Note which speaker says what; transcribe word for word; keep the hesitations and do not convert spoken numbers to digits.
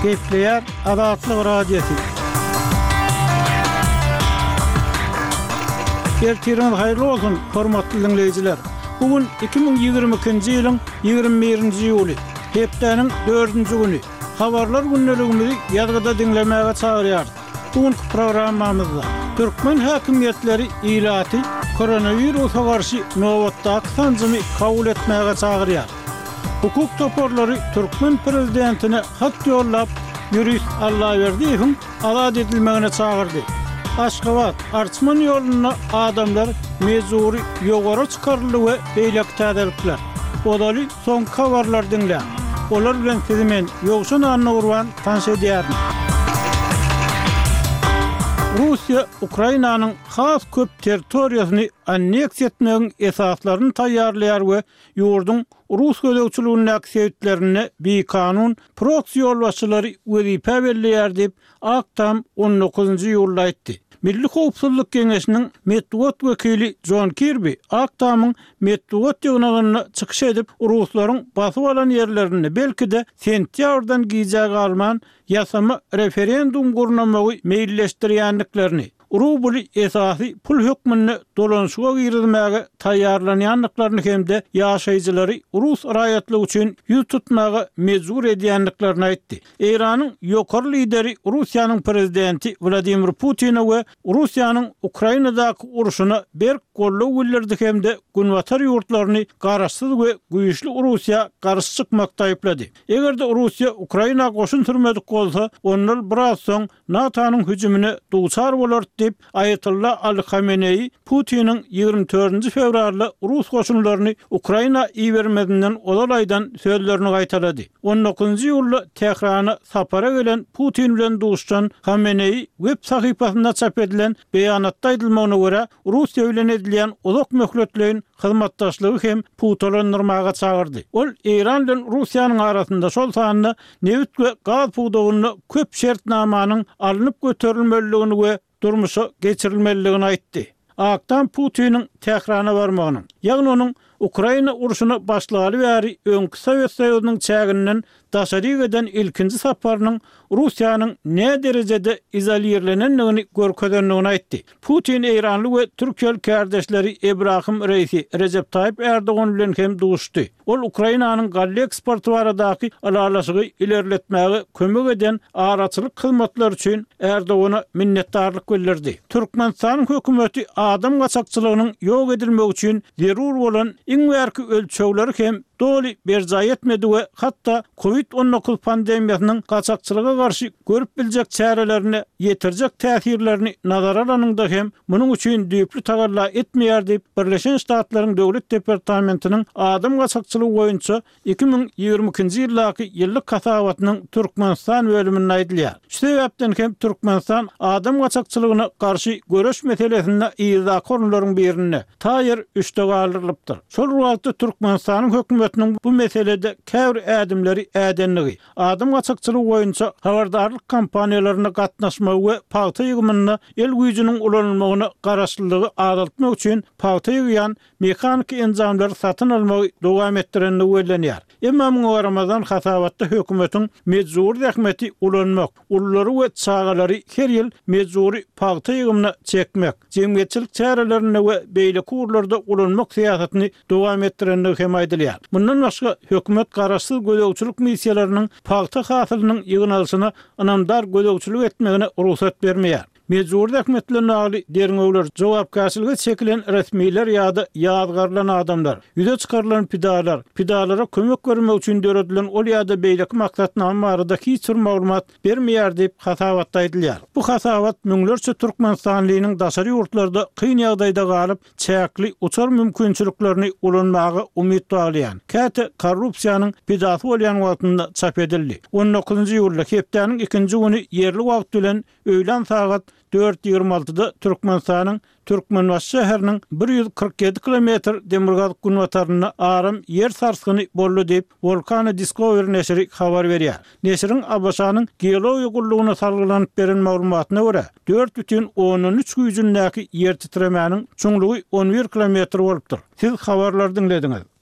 Speaker 1: Gepleyer Azatlyk Radiosu. Ertirän hayırlı olsun, hormatly dinleyijiler. Bugün iki bin ýygrimi ikinji ýylyň ýygrimi birinji ýuly, hepdeniň dördünji güni. Habarlar günneligimizi ýazgyda dinlemäge çagyrýar. Bugünkü programmamyzda Türkmen häkimetleri ilaty koronawirusa garşy nowatdaky tanzymy kabul etmäge çagyrýar. Hukuk toporlary Türkmen prezidentine hat ýollap, ýurist Allaýberdiýewiň azat edilmegine çagyrdy. Aşgabat, Arçman ýoluna adamlar mezuri ýogara çykaryldy we beýlek täzelikler. Odaly soň habarlar dinlä. Olar bilen sizimen ýogşun anna urwan tanş edýärin. Russiýa Ukrainanyň has köp territoriýasyny anneksiýa etmegiň esaslaryny taýýarlaýar we ýurdun Rus gödökçülüğündäki sebäplerini bir kanun proxy ýolbaşçylary wezipe belleýär diýip Aktam on dokuzunji ýylda aýtdy. Milli Howpsuzlyk Geňeşiniň Medwed wekili John Kirby Aktamyň Medwed ýygnagyna çykyş edip Ruslaryň basyp alan ýerlerini belki-de sentýabrdan giýjägi alman ýasama referendum gurnamagy meýilleşdirýänliklerini Rubly esasy pul hökmüni dolanşyga girdirmäge taýýarlanýanlyklaryny hemde ýaşaýjylary Rus raýatlygy üçin ýüz tutmagy mejbur edýänliklerini aýtdy. Iranyň ýokary lideri Russiýanyň prezidenti Vladimir Putin we Russiýanyň Ukrainadaky uruşyna berk gollaw bildirdi hemde günwatar ýurtlaryny garaşsyz we güýçli Russiýa garşy çykmakda aýplady. Egerde Russiýa Ukraina goşun türmedik bolsa, onlar biraz soň NATO'nyň hüjümine duçar bolar diýip Ayatollah Ali Khamenei Putin'in ýygrimi dördünji fevralda Rus goşunlaryny Ukraina iýermedinden olalaydan sözlerini gaýtarady. on dokuzunji ýylda Tehrana sapara gelen Putin bilen duşan Khamenei web sahypasynda çap edilen beýanatda aýdylmagyna görä Russiýa bilen edilen uzak möhletlerin hyzmatdaşlygy hem putolandyrmaga çagyrdy. Ol Iran bilen Russiýanyň arasynda şol sanyny newit we gaz pudowyny köp şertnamanyň alınıp göterilmeligini we durmuşa geçirilmeligini aýtdy. Aktam Putin'in Tehrana barmagynyň, ýagny onuň Ukraina uruşuna başlaýaly bäri öňkü Sowet Soýuzynyň çäginden daşary eden ilkinji saparynyň Russiýanyň ne derejede izolýerlenenligini görkezdenligini aýtdy. Putin Eýranly we Türkiýe kardeşleri Ebrahim Reisi Recep Tayyip Erdogan bilen hem duşdy. Ol Ukrainanyň gally eksporty baradaky alalaşygy ilerletmäge kömek eden araçylyk hyzmatlar üçin Erdogana minnetdarlyk bildirdi. Türkmenistanyň hökümeti adam gaçakçylygynyň ýok edilmegi üçin zerur bolan iň wärki ölçegleri hem doli berja etmedi we hatda Covid on dokuz pandemiýasynyň gaçakçylyga garşy görüp biljek çärelerini ýetirjek täsirlerini nazara alanyňda hem munyň üçin düýpli tagalla etmeýär diýip Birleşen Ştatlaryň Döwlet Departamentiniň adam gaçakçylygy boýunça iki bin ýygrimi ikinji ýyldaky ýyllyk kasawatynyň Türkmenistan bölümine aýdylýar. Şu sebäpden hem Türkmenistan adam gaçakçylygyna garşy göreş meselesinde ýyza konularyň birine taýýar üçde galyrypdyr. Şol wagtda Türkmenistanyň hökümetining bu meselede käwr ädimleri ädenligi, adam gaçakçylygy boýunça habardarlyk kampaniýalaryna gatnaşmagy we paýta ýygymyny el güýjüniň ulanylmagyna garaşlylygy azaltmak üçin paýta ýygan mekanik enzamlary satyn almagy dowam etdirenligi bellenýär. Emma muňa Ramazan hasawatda hökümetiň mejbur rahmeti ulanmak, ullary we çagalary her ýyl mejburi paýta ýygymyna çekmek, jemgyýetçilik çärelerini we beýle kurlarda ulanmak siýasatyny dowam etdirenligi hem aýdylýar. Bundan başga hökümet garaşsyz gödökçülük missiýalarynyň paýta hasylynyň ýygnalysyna anamdar gödökçülük etmegine ruhsat bermeýär. Mejbur häkimetlerine aly derňewler jogapkarçylyga çekilen resmiler ýa-da ýazgarlan adamlar, ýüze çykarylan pidalar, pidalara kömek görmek üçin döredilen ol ýa-da beýleki maksatnama barada hiç bir maglumat bermeýär diýip hasawatda aýdylýar. Bu hasawat müňlerçe Türkmenistanlynyň daşary ýurtlarda kyn ýagdaýda galyp çäkli uçar mümkinçiliklerini ulanmagy umyt baglaýan käte korrupsiýanyň pidasy bolýan wagtynda çap edildi. on dokuzunji ýylda hepdeniň ikinji güni yerli wagt bilen öýlen sagat dört ýygrimi altyda Türkmenistanyň Türkmenbaş şäheriniň bir ýüz kırk ýedi kilometr demirgaz günwataryna aram yer sarsgyny boldy diýip Volcano Discovery neşri habar berýär. Neşriň Abaşanyň geologiýa gullugyna salgylanyp beren maglumatyna görä dört бүтүн on üç güýjündäki yer titremäniň çuňlugy on bir kilometr bolupdyr. Siz habarlar dinlediňiz.